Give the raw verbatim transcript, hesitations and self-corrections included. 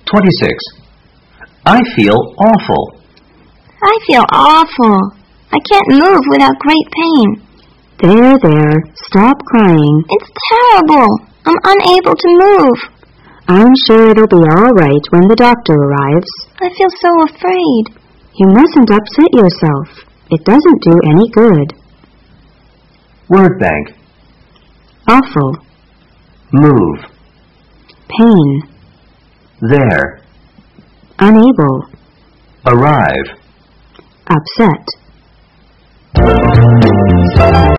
twenty-six. I feel awful. I feel awful. I can't move without great pain. There, there. Stop crying. It's terrible. I'm unable to move. I'm sure it'll be all right when the doctor arrives. I feel so afraid. You mustn't upset yourself. It doesn't do any good. Word bank. Awful. Move. Pain. There. Unable. Arrive. Upset.